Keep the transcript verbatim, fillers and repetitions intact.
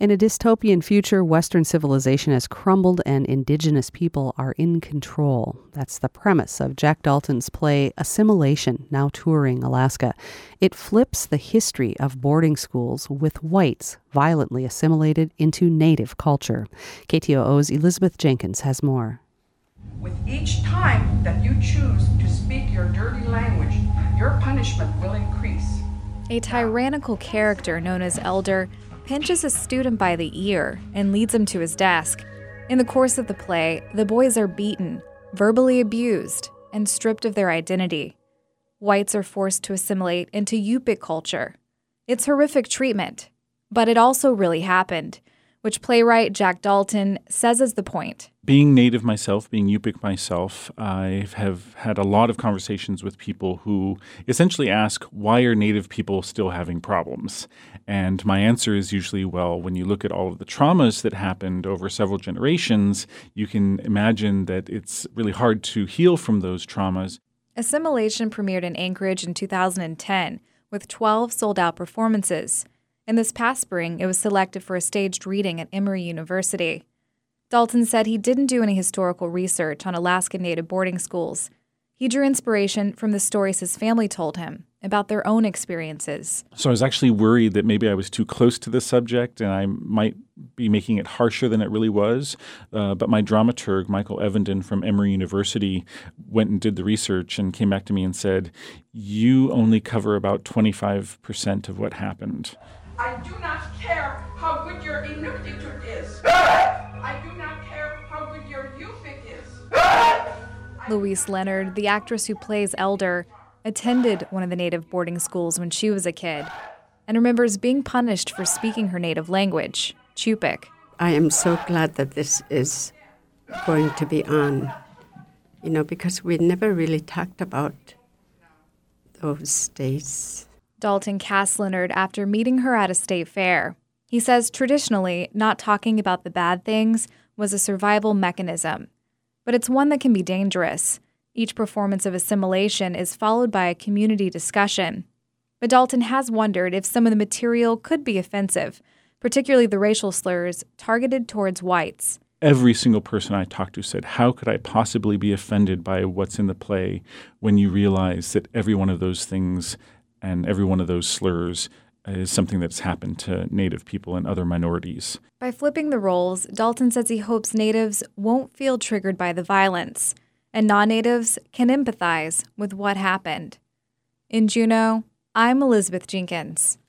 In a dystopian future, Western civilization has crumbled and indigenous people are in control. That's the premise of Jack Dalton's play Assimilation, now touring Alaska. It flips the history of boarding schools with whites violently assimilated into native culture. K T O O's Elizabeth Jenkins has more. With each time that you choose to speak your dirty language, your punishment will increase. A tyrannical character known as Elder pinches a student by the ear and leads him to his desk. In the course of the play, the boys are beaten, verbally abused, and stripped of their identity. Whites are forced to assimilate into Yupik culture. It's horrific treatment, but it also really happened, which playwright Jack Dalton says is the point. Being Native myself, being Yupik myself, I have had a lot of conversations with people who essentially ask, why are Native people still having problems? And my answer is usually, well, when you look at all of the traumas that happened over several generations, you can imagine that it's really hard to heal from those traumas. Assimilation premiered in Anchorage in two thousand ten with twelve sold-out performances. And this past spring, it was selected for a staged reading at Emory University. Dalton said he didn't do any historical research on Alaskan Native boarding schools. He drew inspiration from the stories his family told him about their own experiences. So I was actually worried that maybe I was too close to the subject and I might be making it harsher than it really was. Uh, but my dramaturg, Michael Evenden from Emory University, went and did the research and came back to me and said, you only cover about twenty-five percent of what happened. I do not care how good your Inuktitut is. I do not care how good your Yupik is. Louise Leonard, the actress who plays Elder, attended one of the Native boarding schools when she was a kid and remembers being punished for speaking her native language, Yupik. I am so glad that this is going to be on, you know, because we never really talked about those days. Dalton cast Leonard after meeting her at a state fair. He says traditionally, not talking about the bad things was a survival mechanism, but it's one that can be dangerous. Each performance of Assimilation is followed by a community discussion. But Dalton has wondered if some of the material could be offensive, particularly the racial slurs targeted towards whites. Every single person I talked to said, how could I possibly be offended by what's in the play when you realize that every one of those things and every one of those slurs is something that's happened to Native people and other minorities. By flipping the roles, Dalton says he hopes Natives won't feel triggered by the violence, and non-Natives can empathize with what happened. In Juneau, I'm Elizabeth Jenkins.